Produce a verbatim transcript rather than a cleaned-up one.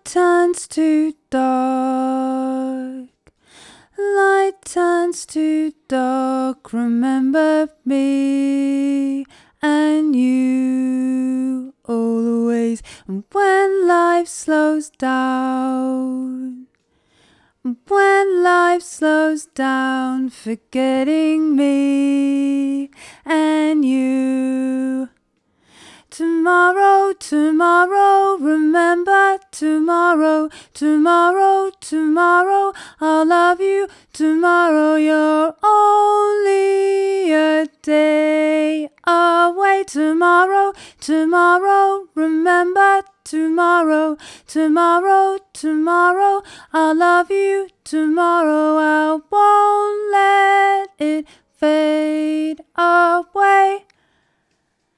turns to dark, light turns to dark. Remember me and you always. And when life slows down, when life slows down, forgetting me and you. Tomorrow, tomorrow, remember tomorrow, tomorrow, tomorrow, I'll love you tomorrow. You're only a day away. Tomorrow, tomorrow, remember tomorrow, tomorrow, tomorrow, I'll love you tomorrow. I won't let it fade away.